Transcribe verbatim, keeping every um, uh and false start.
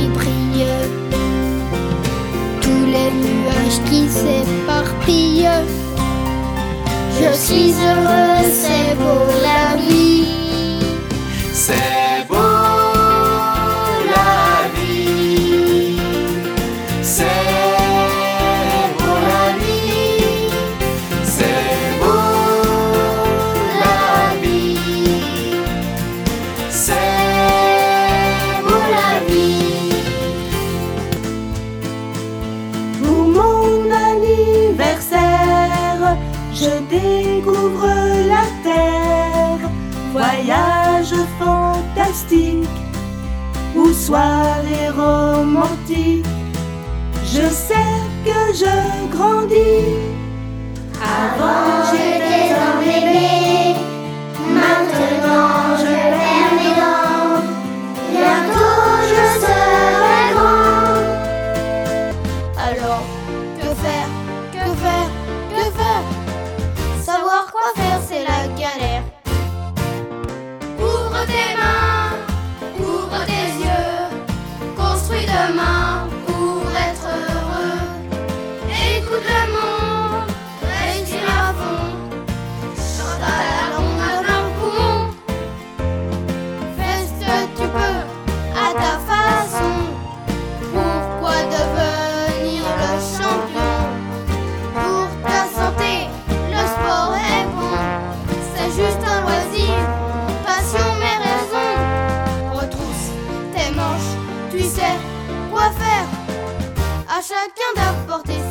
soleil brille, tous les nuages qui s'éparpillent. Je suis heureux, c'est beau la vie. C'est beau la vie. C'est beau la vie. C'est beau la vie. C'est beau la vie. Pour mon anniversaire, je découvre la terre. Voyage fantastique ou soirée romantique. Je sais que je grandis. Avant j'étais un bébé, maintenant je perds mes dents. Bientôt je serai grand. Alors, que faire, que faire, que faire? Savoir quoi faire, c'est la galère. Ouvre tes mains, ouvre tes yeux, construis demain pour être heureux. Écoute le monde, respire à fond, chante à la longue à plein poumon. Fais ce que tu peux à ta façon. Pourquoi devenir le champion? Pour ta santé, le sport est bon. C'est juste un loisir, passion mais raison. Retrousse tes manches, tu sais quoi faire. À chacun d'apporter